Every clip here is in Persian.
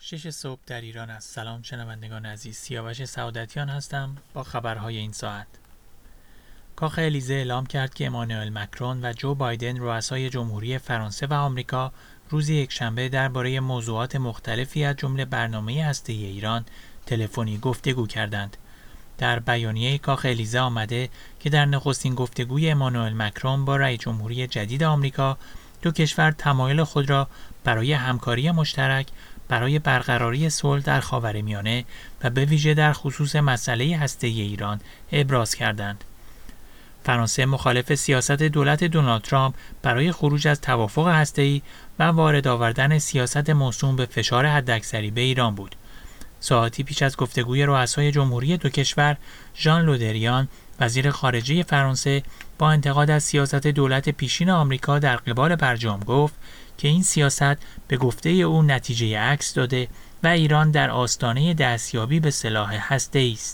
6 صبح در ایران است. سلام شنوندگان عزیز، سیاوش سعادتیان هستم با خبرهای این ساعت. کاخ الیزه اعلام کرد که امانوئل مکرون و جو بایدن رؤسای جمهوری فرانسه و آمریکا روز یکشنبه درباره موضوعات مختلفی از جمله برنامه هسته‌ای ایران تلفنی گفتگو کردند. در بیانیه کاخ الیزه آمده که در نخستین گفتگوی امانوئل مکرون با رئیس جمهوری جدید آمریکا، دو کشور تمایل خود را برای همکاری مشترک برای برقراری صلح در خاورمیانه و به ویژه در خصوص مسئله هسته‌ای ایران ابراز کردند. فرانسه مخالف سیاست دولت دونالد ترامپ برای خروج از توافق هسته‌ای و وارد آوردن سیاست موسوم به فشار حداکثری به ایران بود. ساعتی پیش از گفتگوی رؤسای جمهوری دو کشور، ژان لودریان، وزیر خارجه فرانسه، با انتقاد از سیاست دولت پیشین آمریکا در قبال برجام گفت که این سیاست به گفته او نتیجه عکس داده و ایران در آستانه دستیابی به سلاح هسته‌ای است.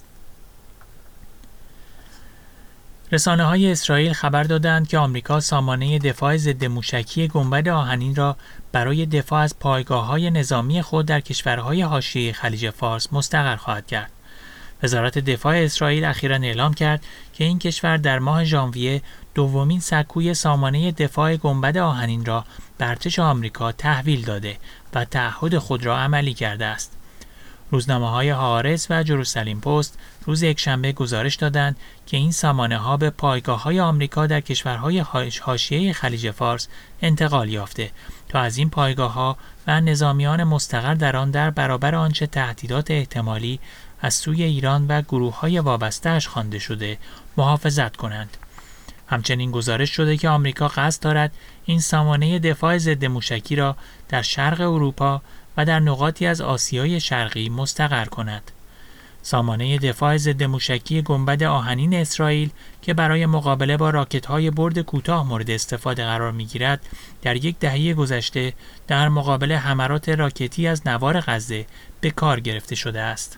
رسانه‌های اسرائیل خبر دادند که آمریکا سامانه دفاع ضد موشکی گنبد آهنین را برای دفاع از پایگاه‌های نظامی خود در کشورهای حاشیه خلیج فارس مستقر خواهد کرد. وزارت دفاع اسرائیل اخیراً اعلام کرد که این کشور در ماه ژانویه دومین سکوی سامانه دفاع گنبد آهنین را به ارتش آمریکا تحویل داده و تعهد خود را عملی کرده است. روزنامه‌های هآرتز و جروسالم پست روز یکشنبه گزارش دادند که این سامانه‌ها به پایگاه‌های آمریکا در کشورهای حاشیه خلیج فارس انتقال یافته تا از این پایگاه‌ها و نظامیان مستقر در آن در برابر آنچه تهدیدات احتمالی از سوی ایران و گروه‌های وابسته‌اش خوانده شده محافظت کنند. همچنین گزارش شده که آمریکا قصد دارد این سامانه دفاع ضد موشکی را در شرق اروپا و در نقاطی از آسیای شرقی مستقر کند. سامانه دفاع ضد موشکی گنبد آهنین اسرائیل که برای مقابله با راکت‌های برد کوتاه مورد استفاده قرار می‌گیرد، در یک دهه گذشته در مقابل حملات راکتی از نوار غزه به کار گرفته شده است.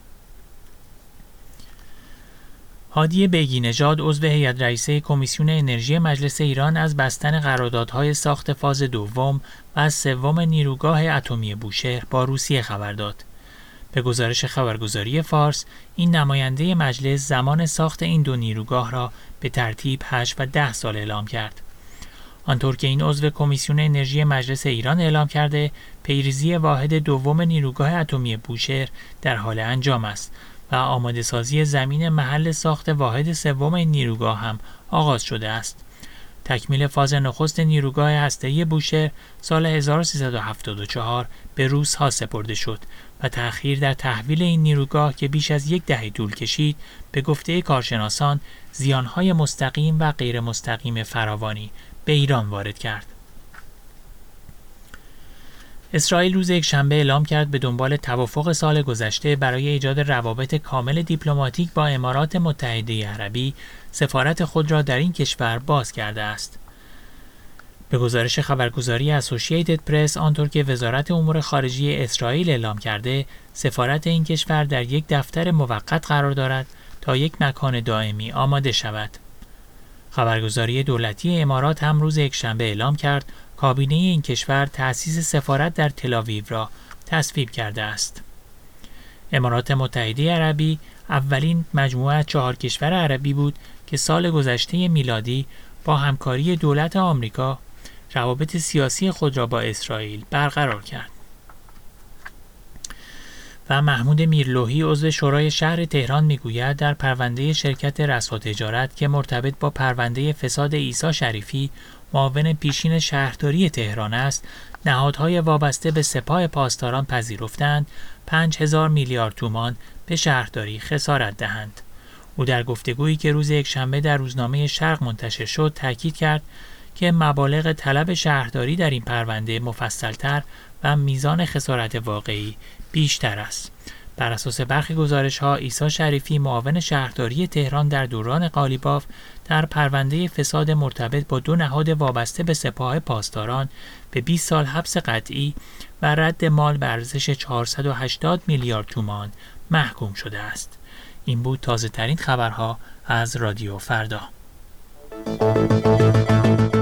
هادی بیگی نژاد، عضو هیئت رئیسه کمیسیون انرژی مجلس ایران، از بستن قراردادهای ساخت فاز دوم و از سوم نیروگاه اتمی بوشهر با روسیه خبر داد. به گزارش خبرگزاری فارس، این نماینده مجلس زمان ساخت این دو نیروگاه را به ترتیب 8 و 10 سال اعلام کرد. آنطور که این عضو کمیسیون انرژی مجلس ایران اعلام کرده، پیریزی واحد دوم نیروگاه اتمی بوشهر در حال انجام است و آماده سازی زمین محل ساخت واحد سوم این نیروگاه هم آغاز شده است. تکمیل فاز نخست نیروگاه هسته‌ای بوشهر سال 1374 به روس‌ها سپرده شد و تأخیر در تحویل این نیروگاه که بیش از یک دهه طول کشید، به گفته کارشناسان زیانهای مستقیم و غیر مستقیم فراوانی به ایران وارد کرد. اسرائیل روز یکشنبه اعلام کرد به دنبال توافق سال گذشته برای ایجاد روابط کامل دیپلماتیک با امارات متحده عربی، سفارت خود را در این کشور باز کرده است. به گزارش خبرگزاری اسوسییتد پرس، آنطور که وزارت امور خارجه اسرائیل اعلام کرده، سفارت این کشور در یک دفتر موقت قرار دارد تا یک مکان دائمی آماده شود. خبرگزاری دولتی امارات هم روز یکشنبه اعلام کرد کابینه این کشور تأسیس سفارت در تل‌آویو را تصویب کرده است. امارات متحده عربی اولین مجموعه از 4 کشور عربی بود که سال گذشته میلادی با همکاری دولت آمریکا روابط سیاسی خود را با اسرائیل برقرار کرد. و محمود میرلوحی، عضو شورای شهر تهران، میگوید در پرونده شرکت رسا تجارت که مرتبط با پرونده فساد عیسی شریفی، معاون پیشین شهرداری تهران است، نهادهای وابسته به سپاه پاسداران پذیرفتند 5000 میلیارد تومان به شهرداری خسارت دهند. او در گفتگویی که روز یکشنبه در روزنامه شرق منتشر شد تاکید کرد که مبالغ طلب شهرداری در این پرونده مفصل‌تر و میزان خسارت واقعی بیشتر است. بر اساس برخی گزارش‌ها، عیسی شریفی، معاون شهرداری تهران، در دوران قالیباف در پرونده فساد مرتبط با 2 نهاد وابسته به سپاه پاسداران به 20 سال حبس قطعی و رد مال به ارزش 480 میلیارد تومان محکوم شده است. این بود تازه‌ترین خبرها از رادیو فردا.